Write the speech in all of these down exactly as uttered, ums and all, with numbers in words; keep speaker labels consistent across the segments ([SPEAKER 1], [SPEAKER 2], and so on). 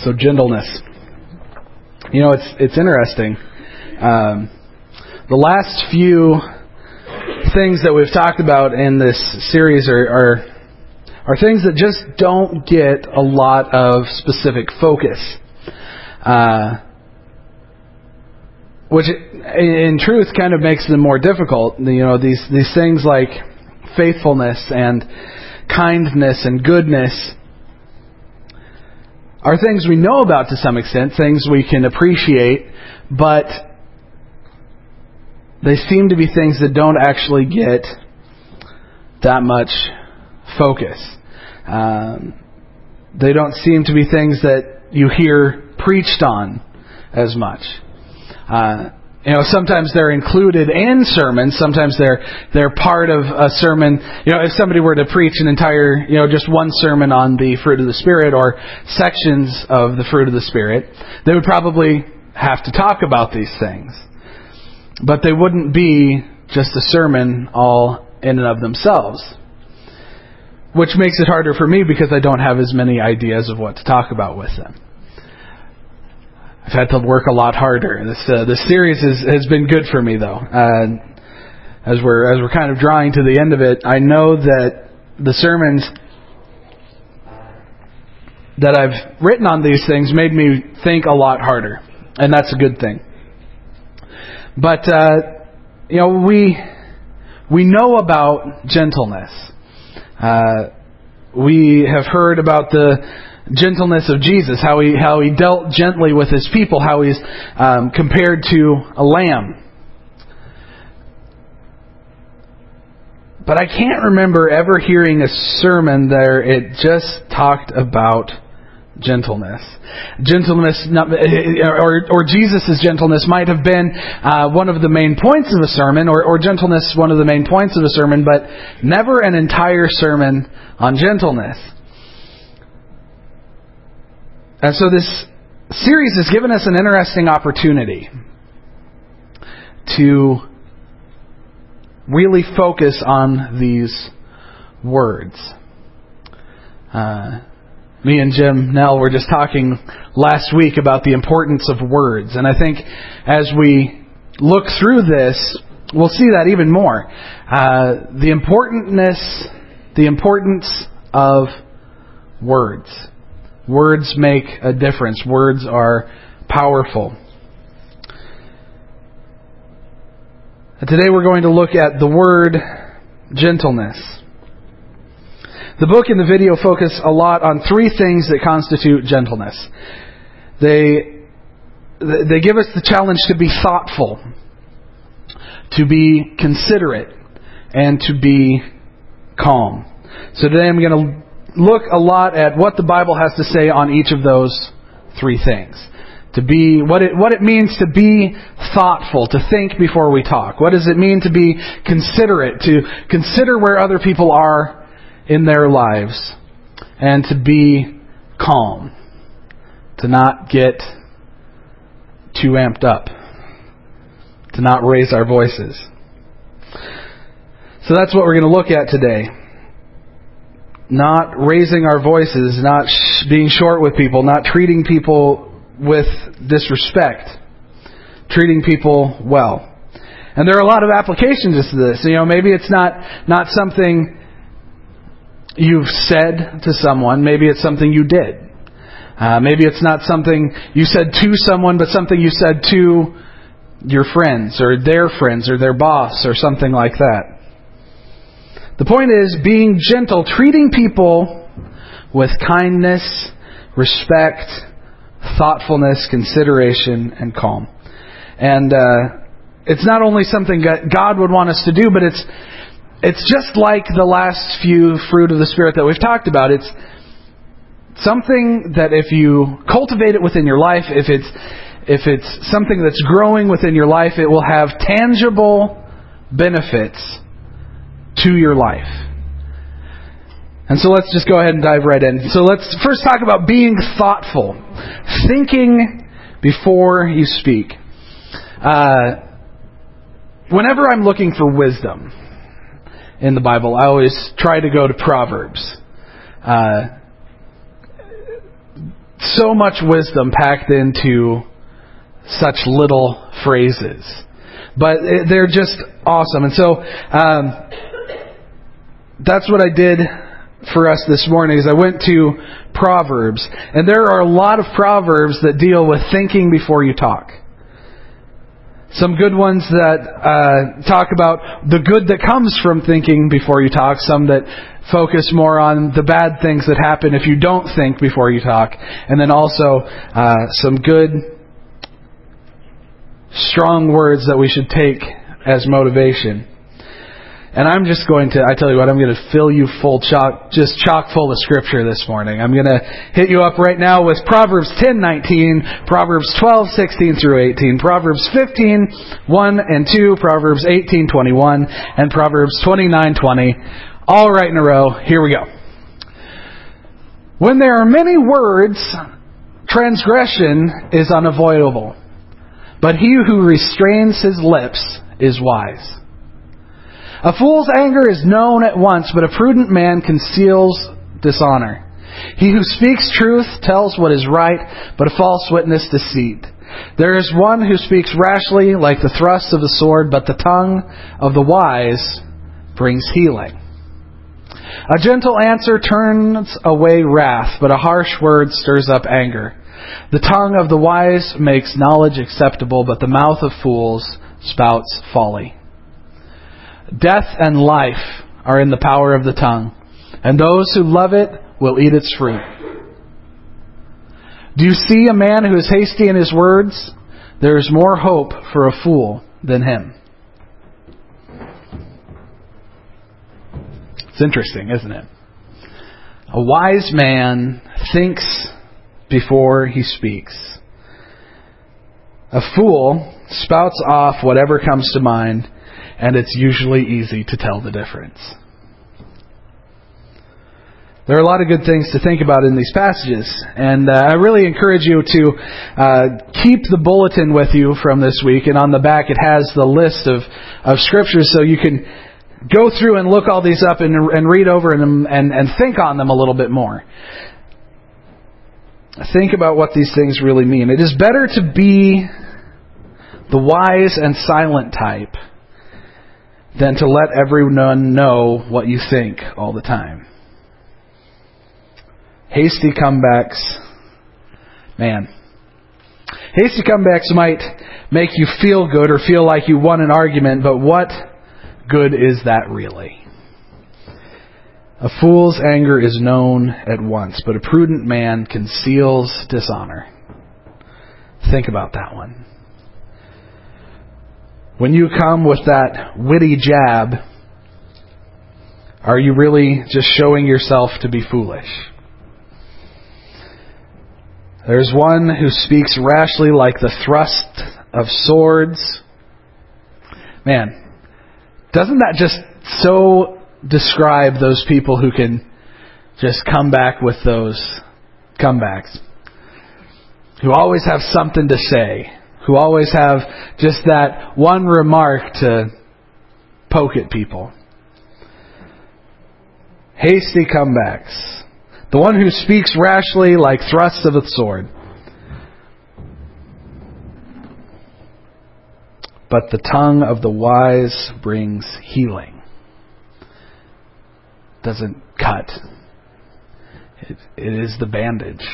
[SPEAKER 1] So gentleness. You know, it's it's interesting. Um, the last few things that we've talked about in this series are, are are things that just don't get a lot of specific focus. Uh, which, in truth, kind of makes them more difficult. You know, these these things like faithfulness and kindness and goodness are things we know about to some extent, things we can appreciate, but they seem to be things that don't actually get that much focus. Um, they don't seem to be things that you hear preached on as much. Uh, you know, sometimes they're included in sermons. Sometimes they're they're part of a sermon. You know, if somebody were to preach an entire, you know, just one sermon on the fruit of the Spirit or sections of the fruit of the Spirit, they would probably have to talk about these things. But they wouldn't be just a sermon all in and of themselves. Which makes it harder for me because I don't have as many ideas of what to talk about with them. I've had to work a lot harder. This uh, this series is, has been good for me, though. Uh, as we're as we're kind of drawing to the end of it, I know that the sermons that I've written on these things made me think a lot harder, and that's a good thing. But uh, you know, we we know about gentleness. Uh, we have heard about the gentleness of Jesus, how he how he dealt gently with his people, how he's um, compared to a lamb. But I can't remember ever hearing a sermon there it just talked about gentleness. Gentleness, not, or, or Jesus' gentleness might have been uh, one of the main points of a sermon, or, or gentleness one of the main points of a sermon, but never an entire sermon on gentleness. And so this series has given us an interesting opportunity to really focus on these words. Uh, me and Jim Nell were just talking last week about the importance of words. And I think as we look through this, we'll see that even more. Uh, the importantness, the importance of words. Words make a difference. Words are powerful. And today we're going to look at the word gentleness. The book and the video focus a lot on three things that constitute gentleness. They they give us the challenge to be thoughtful, to be considerate, and to be calm. So today I'm going to look a lot at what the Bible has to say on each of those three things. To be what it what it means to be thoughtful, to think before we talk. What does it mean to be considerate, to consider where other people are in their lives, and to be calm, to not get too amped up, to not raise our voices. So that's what we're going to look at today. Not raising our voices, not sh- being short with people, not treating people with disrespect, treating people well. And there are a lot of applications to this. You know, maybe it's not not something you've said to someone. Maybe it's something you did. Uh, maybe it's not something you said to someone, but something you said to your friends or their friends or their boss or something like that. The point is being gentle, treating people with kindness, respect, thoughtfulness, consideration, and calm. And uh, it's not only something that God would want us to do, but it's it's just like the last few fruit of the Spirit that we've talked about. It's something that if you cultivate it within your life, if it's if it's something that's growing within your life, it will have tangible benefits to your life. And so let's just go ahead and dive right in. So let's first talk about being thoughtful. Thinking before you speak. Uh, whenever I'm looking for wisdom in the Bible, I always try to go to Proverbs. Uh, So much wisdom packed into such little phrases. But they're just awesome. And so um, that's what I did for us this morning is I went to Proverbs. And there are a lot of Proverbs that deal with thinking before you talk. Some good ones that uh, talk about the good that comes from thinking before you talk. Some that focus more on the bad things that happen if you don't think before you talk. And then also uh, some good, strong words that we should take as motivation. And I'm just going to, I tell you what, I'm going to fill you full chock, just chock full of Scripture this morning. I'm going to hit you up right now with Proverbs ten nineteen, Proverbs twelve sixteen through eighteen, Proverbs fifteen one and two, Proverbs eighteen twenty-one, and Proverbs twenty-nine twenty. All right in a row. Here we go. When there are many words, transgression is unavoidable. But he who restrains his lips is wise. A fool's anger is known at once, but a prudent man conceals dishonor. He who speaks truth tells what is right, but a false witness deceit. There is one who speaks rashly like the thrust of the sword, but the tongue of the wise brings healing. A gentle answer turns away wrath, but a harsh word stirs up anger. The tongue of the wise makes knowledge acceptable, but the mouth of fools spouts folly. Death and life are in the power of the tongue, and those who love it will eat its fruit. Do you see a man who is hasty in his words? There is more hope for a fool than him. It's interesting, isn't it? A wise man thinks before he speaks. A fool spouts off whatever comes to mind, and it's usually easy to tell the difference. There are a lot of good things to think about in these passages, and uh, I really encourage you to uh, keep the bulletin with you from this week, and on the back it has the list of, of scriptures so you can go through and look all these up and, and read over them and, and think on them a little bit more. Think about what these things really mean. It is better to be the wise and silent type than to let everyone know what you think all the time. Hasty comebacks, man. Hasty comebacks might make you feel good or feel like you won an argument, but what good is that really? A fool's anger is known at once, but a prudent man conceals dishonor. Think about that one. When you come with that witty jab, are you really just showing yourself to be foolish? There's one who speaks rashly like the thrust of swords. Man, doesn't that just so describe those people who can just come back with those comebacks? Who always have something to say. Who always have just that one remark to poke at people. Hasty comebacks. The one who speaks rashly like thrusts of a sword. But the tongue of the wise brings healing. Doesn't cut. It, it is the bandage.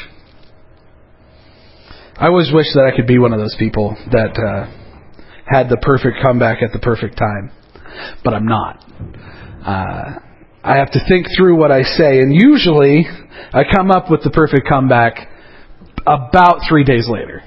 [SPEAKER 1] I always wish that I could be one of those people that uh, had the perfect comeback at the perfect time. But I'm not. Uh, I have to think through what I say. And usually, I come up with the perfect comeback about three days later.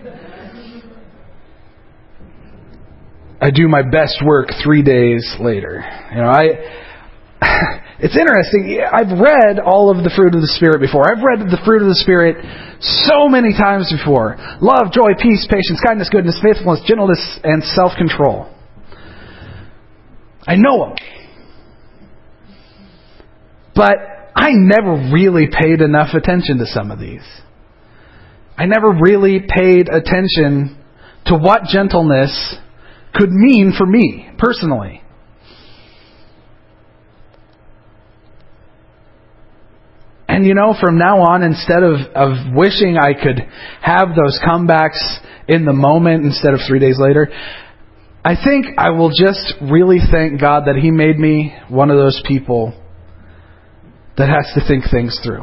[SPEAKER 1] I do my best work three days later. You know, I... It's interesting. I've read all of the fruit of the Spirit before. I've read the fruit of the Spirit so many times before. Love, joy, peace, patience, kindness, goodness, faithfulness, gentleness, and self-control. I know them. But I never really paid enough attention to some of these. I never really paid attention to what gentleness could mean for me, personally. And And you know, from now on, instead of, of wishing I could have those comebacks in the moment instead of three days later, I think I will just really thank God that He made me one of those people that has to think things through.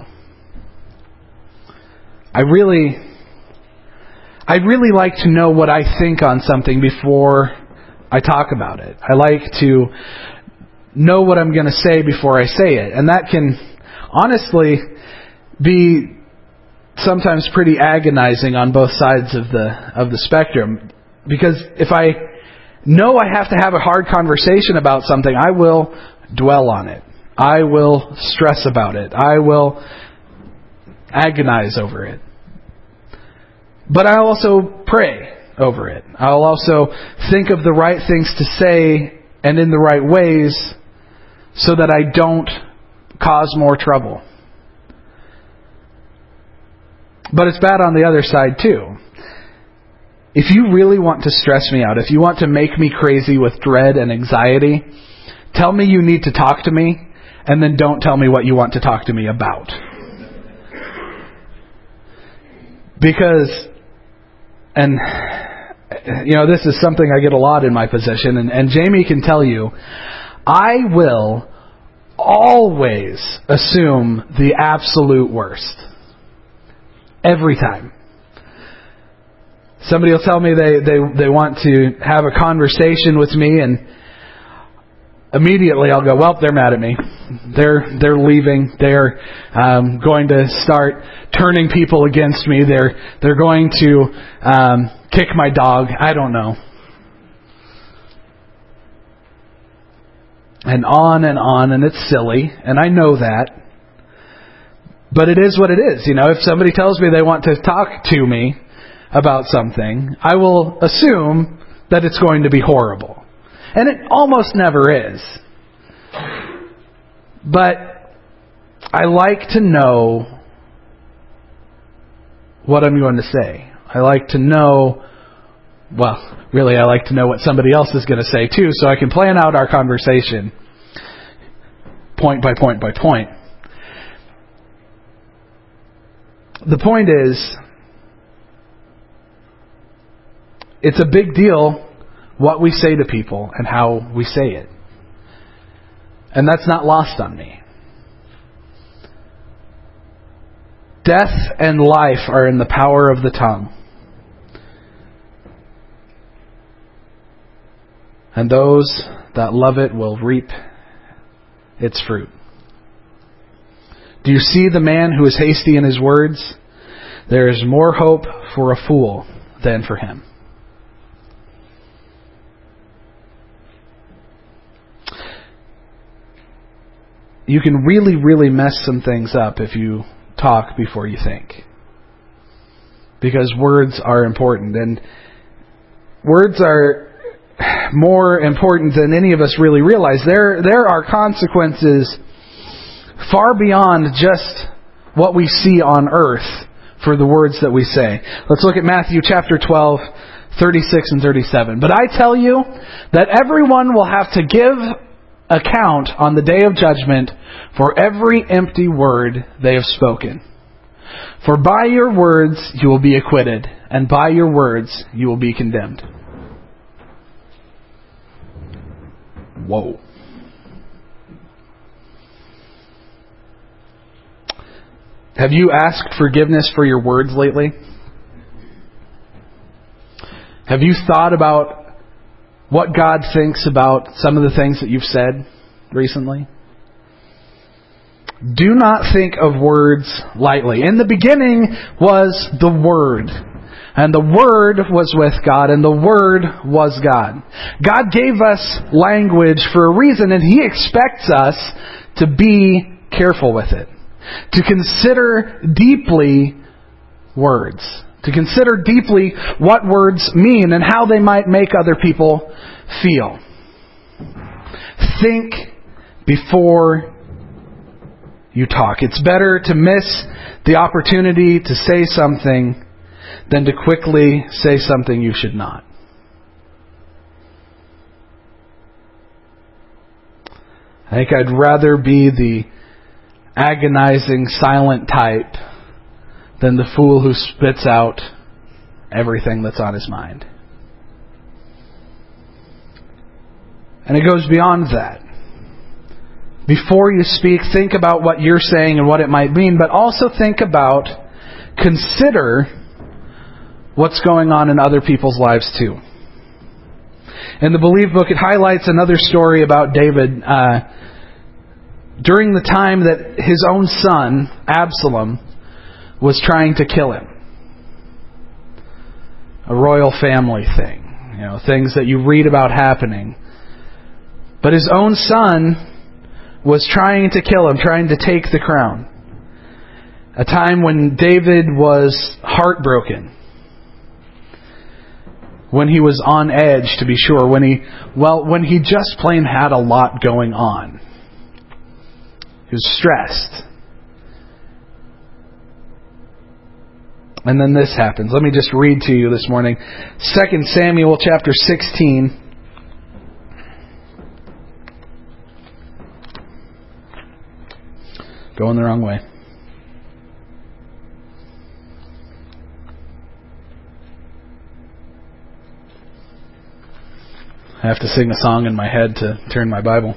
[SPEAKER 1] I really, I'd really like to know what I think on something before I talk about it. I like to know what I'm going to say before I say it. And that can honestly be sometimes pretty agonizing on both sides of the of the spectrum. Because if I know I have to have a hard conversation about something, I will dwell on it. I will stress about it. I will agonize over it. But I also pray over it. I'll also think of the right things to say and in the right ways so that I don't cause more trouble. But it's bad on the other side too. If you really want to stress me out, if you want to make me crazy with dread and anxiety, tell me you need to talk to me, and then don't tell me what you want to talk to me about. Because, and you know, this is something I get a lot in my position, and, and Jamie can tell you, I will always assume the absolute worst. Every time. Somebody will tell me they, they, they want to have a conversation with me, and immediately I'll go, well, they're mad at me. They're they're leaving. They're um, going to start turning people against me. They're they're going to um, kick my dog. I don't know. And on and on, and it's silly, and I know that. But it is what it is. You know, if somebody tells me they want to talk to me about something, I will assume that it's going to be horrible. And it almost never is. But I like to know what I'm going to say. I like to know, well, really I like to know what somebody else is going to say too, so I can plan out our conversation point by point by point. The point is, it's a big deal what we say to people and how we say it. And that's not lost on me. Death and life are in the power of the tongue. And those that love it will reap its fruit. Do you see the man who is hasty in his words? There is more hope for a fool than for him. You can really, really mess some things up if you talk before you think. Because words are important. And words are more important than any of us really realize. There, there are consequences far beyond just what we see on earth for the words that we say. Let's look at Matthew chapter twelve, thirty-six and thirty-seven. But I tell you that everyone will have to give account on the day of judgment for every empty word they have spoken. For by your words you will be acquitted, and by your words you will be condemned. Whoa. Have you asked forgiveness for your words lately? Have you thought about what God thinks about some of the things that you've said recently? Do not think of words lightly. In the beginning was the Word, and the Word was with God, and the Word was God. God gave us language for a reason, and He expects us to be careful with it. To consider deeply words. To consider deeply what words mean and how they might make other people feel. Think before you talk. It's better to miss the opportunity to say something than to quickly say something you should not. I think I'd rather be the agonizing, silent type than the fool who spits out everything that's on his mind. And it goes beyond that. Before you speak, think about what you're saying and what it might mean, but also think about, consider what's going on in other people's lives too. In the Believe book, it highlights another story about David uh, during the time that his own son, Absalom, was trying to kill him. A royal family thing. You know, things that you read about happening. But his own son was trying to kill him, trying to take the crown. A time when David was heartbroken. When he was on edge, to be sure. When he, well, when he just plain had a lot going on. He was stressed. And then this happens. Let me just read to you this morning. Second Samuel chapter sixteen. Going the wrong way. I have to sing a song in my head to turn my Bible.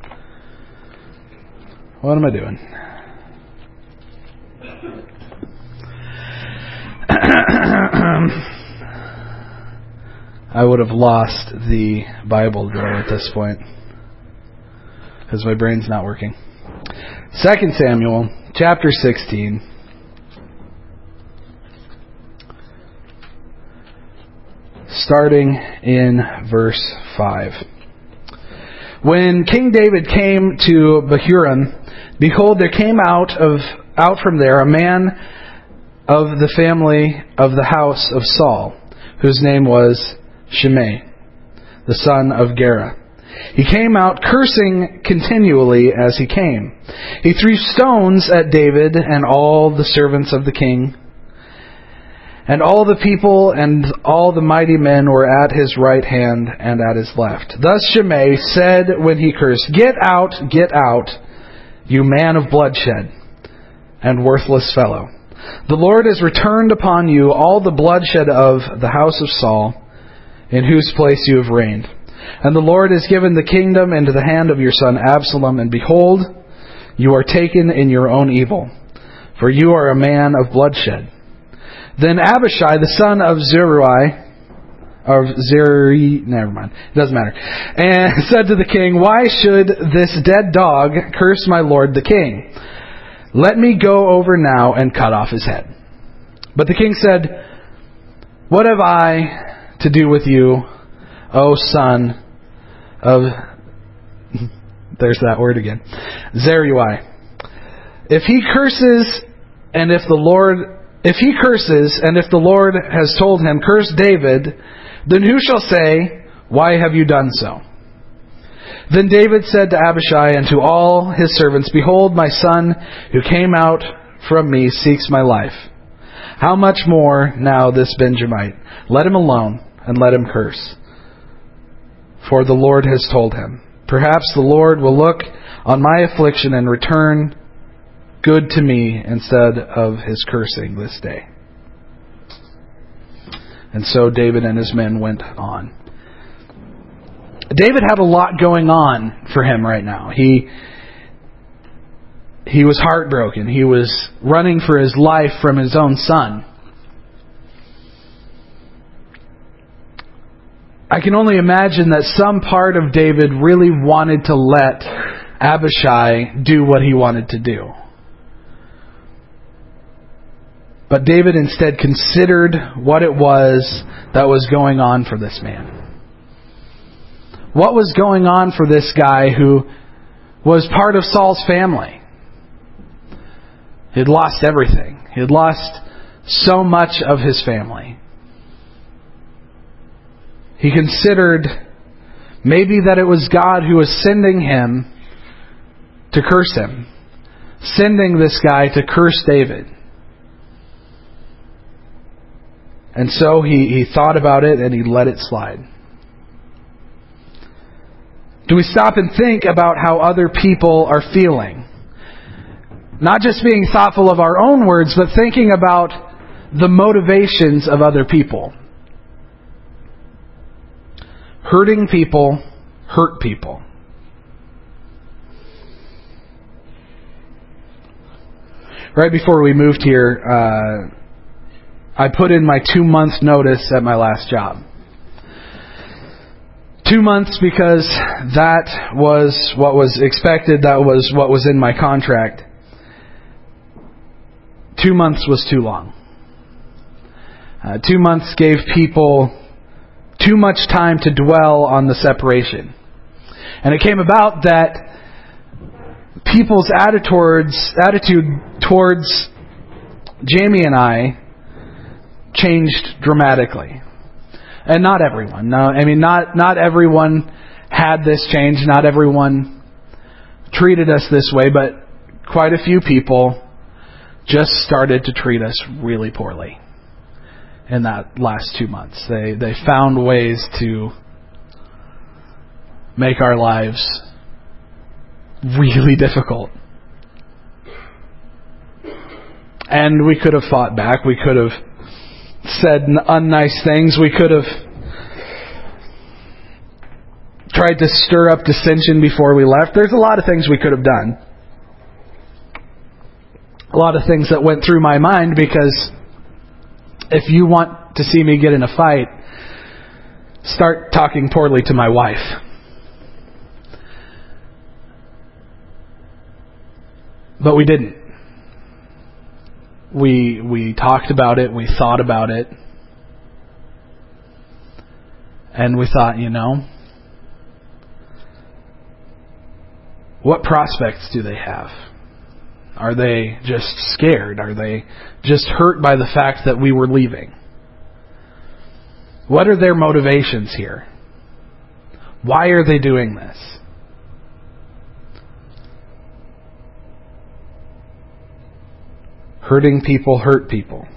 [SPEAKER 1] What am I doing? I would have lost the Bible drawer at this point because my brain's not working. Second Samuel chapter sixteen. Starting in verse five. When King David came to Bahurim, behold, there came out of out from there a man of the family of the house of Saul, whose name was Shimei, the son of Gera. He came out cursing continually as he came. He threw stones at David and all the servants of the king. And all the people and all the mighty men were at his right hand and at his left. Thus Shimei said when he cursed, "Get out, get out, you man of bloodshed and worthless fellow. The Lord has returned upon you all the bloodshed of the house of Saul, in whose place you have reigned. And the Lord has given the kingdom into the hand of your son Absalom, and behold, you are taken in your own evil, for you are a man of bloodshed." Then Abishai, the son of Zeruiah, or Zeri, never mind, it doesn't matter, and said to the king, "Why should this dead dog curse my lord the king? Let me go over now and cut off his head." But the king said, "What have I to do with you, O son of," there's that word again, Zeruiah. If he curses, and if the Lord If he curses, and if the Lord has told him, "Curse David," then who shall say, "Why have you done so?" Then David said to Abishai and to all his servants, "Behold, my son who came out from me seeks my life. How much more now this Benjamite? Let him alone, and let him curse. For the Lord has told him. Perhaps the Lord will look on my affliction and return good to me instead of his cursing this day." And so David and his men went on. David had a lot going on for him right now. He he was heartbroken. He was running for his life from his own son. I can only imagine that some part of David really wanted to let Abishai do what he wanted to do. But David instead considered what it was that was going on for this man. What was going on for this guy who was part of Saul's family? He had lost everything. He had lost so much of his family. He considered maybe that it was God who was sending him to curse him. Sending this guy to curse David. And so he, he thought about it and he let it slide. Do we stop and think about how other people are feeling? Not just being thoughtful of our own words, but thinking about the motivations of other people. Hurting people hurt people. Right before we moved here, uh, I put in my two months notice at my last job. Two months because that was what was expected, that was what was in my contract. Two months was too long. Uh, two months gave people too much time to dwell on the separation. And it came about that people's attitude towards, attitude towards Jamie and I changed dramatically. And not everyone. No, I mean, not not everyone had this change. Not everyone treated us this way, but quite a few people just started to treat us really poorly in that last two months. They they found ways to make our lives really difficult. And we could have fought back. We could have said unnice things. We could have tried to stir up dissension before we left. There's a lot of things we could have done. A lot of things that went through my mind, because if you want to see me get in a fight, start talking poorly to my wife. But we didn't. We we talked about it, we thought about it, and we thought, you know, what prospects do they have? Are they just scared? Are they just hurt by the fact that we were leaving? What are their motivations here? Why are they doing this? Hurting people hurt people.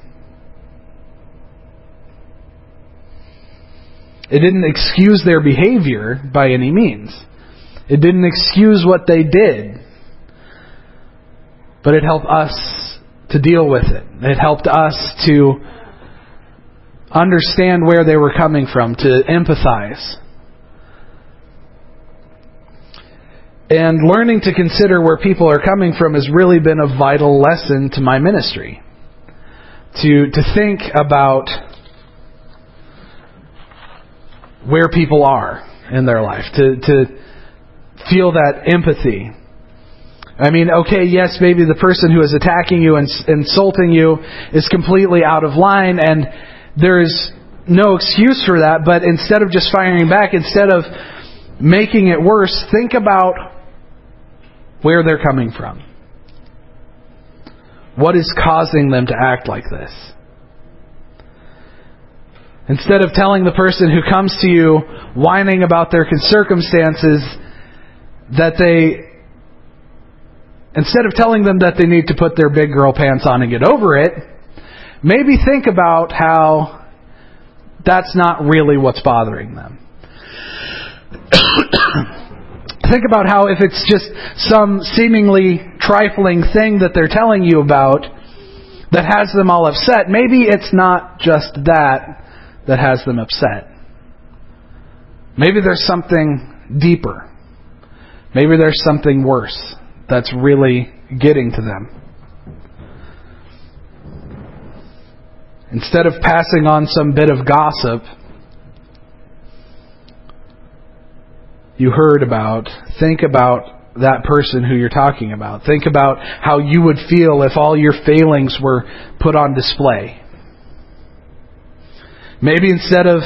[SPEAKER 1] It didn't excuse their behavior by any means. It didn't excuse what they did. But it helped us to deal with it. It helped us to understand where they were coming from, to empathize. And learning to consider where people are coming from has really been a vital lesson to my ministry. To to think about where people are in their life. To, to feel that empathy. I mean, okay, yes, maybe the person who is attacking you and insulting you is completely out of line, and there's no excuse for that, but instead of just firing back, instead of making it worse, think about where they're coming from. What is causing them to act like this? Instead of telling the person who comes to you whining about their circumstances that they, instead of telling them that they need to put their big girl pants on and get over it, maybe think about how that's not really what's bothering them. Think about how if it's just some seemingly trifling thing that they're telling you about that has them all upset, maybe it's not just that that has them upset. Maybe there's something deeper. Maybe there's something worse that's really getting to them. Instead of passing on some bit of gossip you heard about, think about that person who you're talking about. Think about how you would feel if all your failings were put on display. Maybe instead of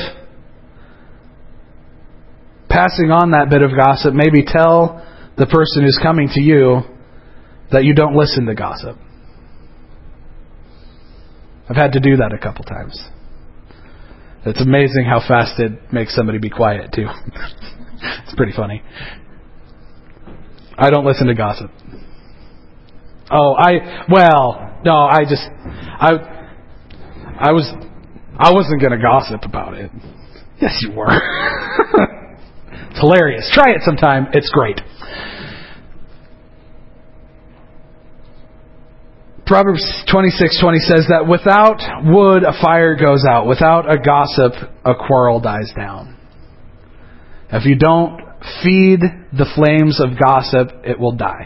[SPEAKER 1] passing on that bit of gossip, maybe tell the person who's coming to you that you don't listen to gossip. I've had to do that a couple times. It's amazing how fast it makes somebody be quiet too. It's pretty funny. I don't listen to gossip. Oh, I, well, no, I just, I, I was, I wasn't going to gossip about it. Yes, you were. It's hilarious. Try it sometime. It's great. Proverbs twenty-six twenty says that without wood a fire goes out, without a gossip a quarrel dies down. If you don't feed the flames of gossip, it will die.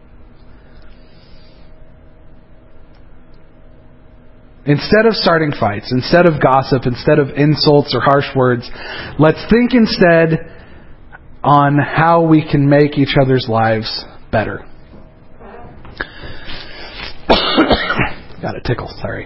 [SPEAKER 1] Instead of starting fights, instead of gossip, instead of insults or harsh words, let's think instead on how we can make each other's lives better. Got a tickle, sorry.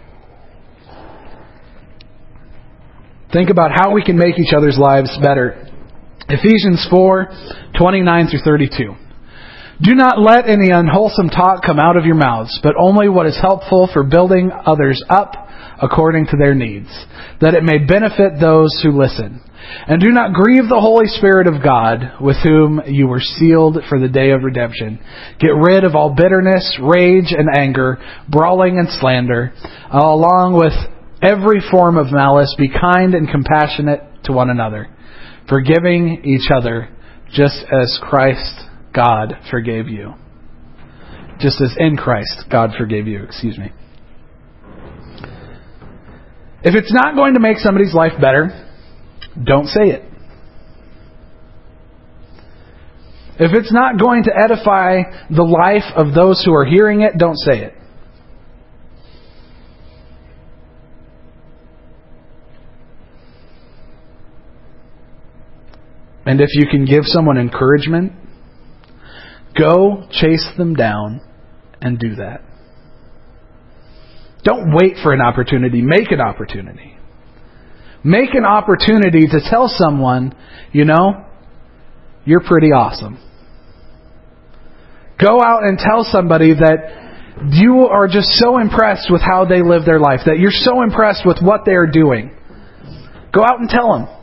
[SPEAKER 1] Think about how we can make each other's lives better. Ephesians four, twenty-nine through thirty-two. Do not let any unwholesome talk come out of your mouths, but only what is helpful for building others up according to their needs, that it may benefit those who listen. And do not grieve the Holy Spirit of God, with whom you were sealed for the day of redemption. Get rid of all bitterness, rage, and anger, brawling and slander, along with every form of malice. Be kind and compassionate to one another, forgiving each other, just as Christ, God, forgave you. Just as in Christ, God forgave you. Excuse me. If it's not going to make somebody's life better, don't say it. If it's not going to edify the life of those who are hearing it, don't say it. And if you can give someone encouragement, go chase them down and do that. Don't wait for an opportunity. Make an opportunity. Make an opportunity to tell someone, you know, you're pretty awesome. Go out and tell somebody that you are just so impressed with how they live their life, that you're so impressed with what they are doing. Go out and tell them.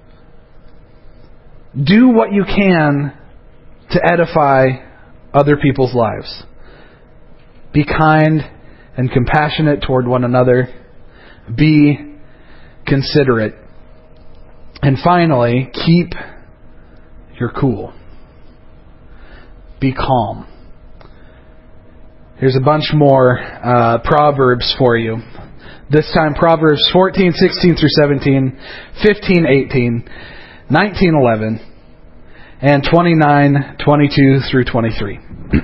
[SPEAKER 1] Do what you can to edify other people's lives. Be kind and compassionate toward one another. Be considerate. And finally, keep your cool. Be calm. Here's a bunch more uh, Proverbs for you. This time Proverbs fourteen, sixteen through seventeen, fifteen, eighteen, nineteen, eleven, and twenty-nine, twenty-two through twenty-three.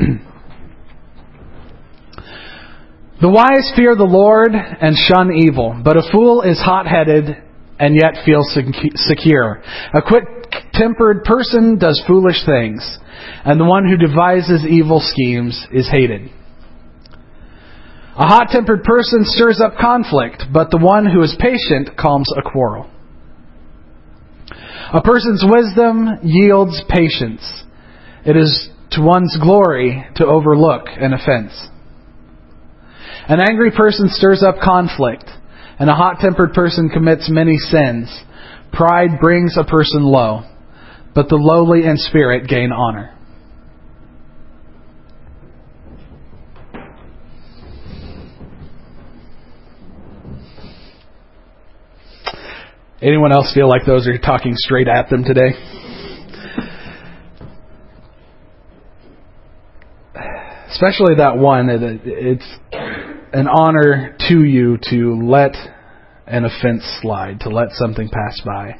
[SPEAKER 1] The wise fear the Lord and shun evil, but a fool is hot-headed and yet feels secure. A quick-tempered person does foolish things, and the one who devises evil schemes is hated. A hot-tempered person stirs up conflict, but the one who is patient calms a quarrel. A person's wisdom yields patience. It is to one's glory to overlook an offense. An angry person stirs up conflict, and a hot-tempered person commits many sins. Pride brings a person low, but the lowly in spirit gain honor. Anyone else feel like those are talking straight at them today? Especially that one, it's an honor to you to let an offense slide, to let something pass by.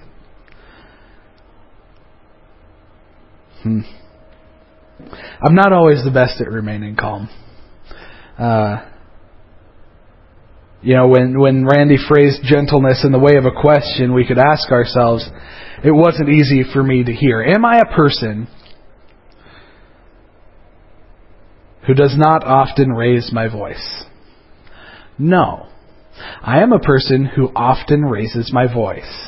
[SPEAKER 1] Hmm. I'm not always the best at remaining calm. Uh, you know, when, when Randy phrased gentleness in the way of a question, we could ask ourselves, it wasn't easy for me to hear. Am I a person who does not often raise my voice? No. I am a person who often raises my voice.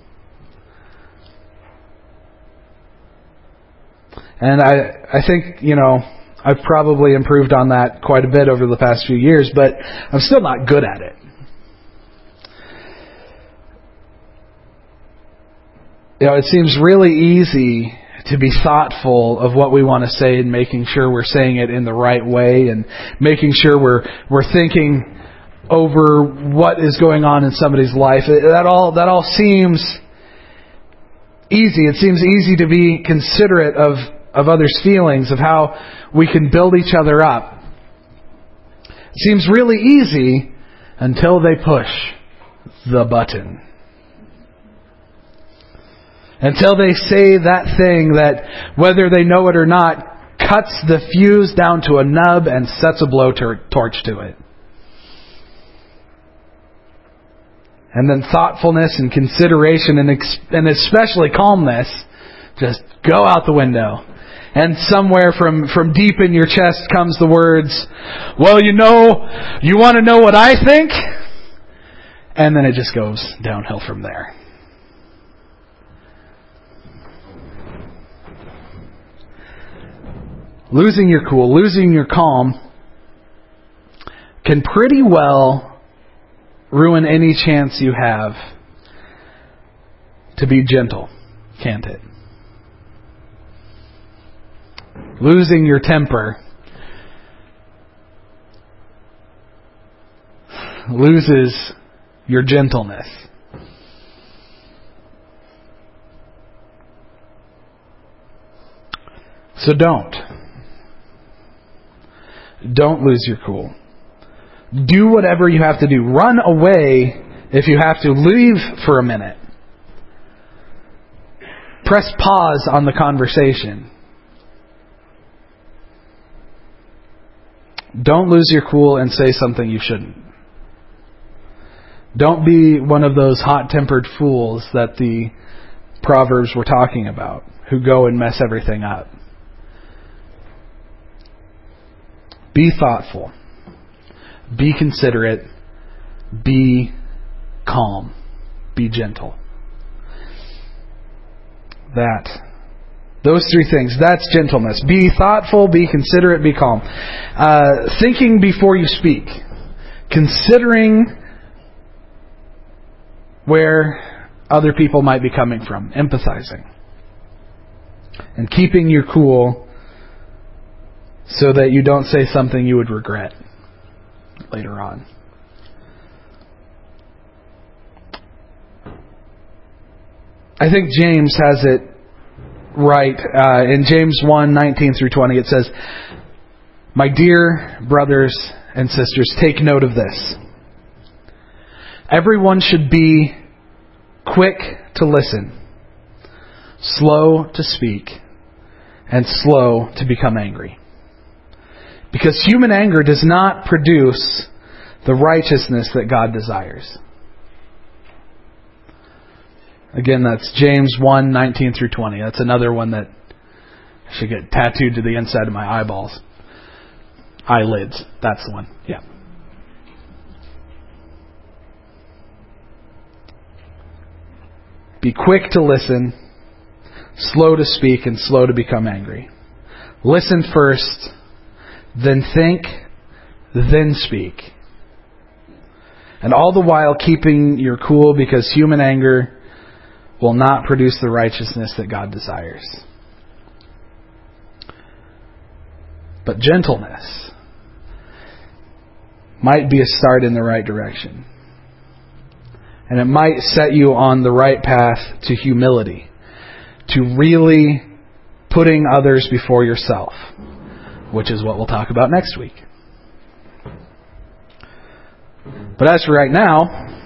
[SPEAKER 1] And I, I think, you know, I've probably improved on that quite a bit over the past few years, but I'm still not good at it. You know, it seems really easy to be thoughtful of what we want to say and making sure we're saying it in the right way and making sure we're we're thinking over what is going on in somebody's life. That all that all seems easy. It seems easy to be considerate of, of others' feelings, of how we can build each other up. Seems really easy until they push the button. Until they say that thing that, whether they know it or not, cuts the fuse down to a nub and sets a blowtorch to it. And then thoughtfulness and consideration and, ex- and especially calmness just go out the window. And somewhere from, from deep in your chest comes the words, well, you know, you want to know what I think? And then it just goes downhill from there. Losing your cool, losing your calm can pretty well ruin any chance you have to be gentle, can't it? Losing your temper loses your gentleness. So don't. Don't lose your cool. Do whatever you have to do. Run away if you have to. Leave for a minute. Press pause on the conversation. Don't lose your cool and say something you shouldn't. Don't be one of those hot-tempered fools that the Proverbs were talking about, who go and mess everything up. Be thoughtful. Be considerate. Be calm. Be gentle. That. Those three things. That's gentleness. Be thoughtful, be considerate, be calm. Uh, thinking before you speak. Considering where other people might be coming from. Empathizing. And keeping your cool so that you don't say something you would regret later on. I think James has it right. Uh, in James one, nineteen through twenty, it says, my dear brothers and sisters, take note of this. Everyone should be quick to listen, slow to speak, and slow to become angry. Because human anger does not produce the righteousness that God desires. Again, that's James one, nineteen through twenty. That's another one that should get tattooed to the inside of my eyeballs. Eyelids. That's the one. Yeah. Be quick to listen, slow to speak, and slow to become angry. Listen first, then think, then speak. And all the while keeping your cool, because human anger will not produce the righteousness that God desires. But gentleness might be a start in the right direction. And it might set you on the right path to humility, to really putting others before yourself, which is what we'll talk about next week. But as for right now,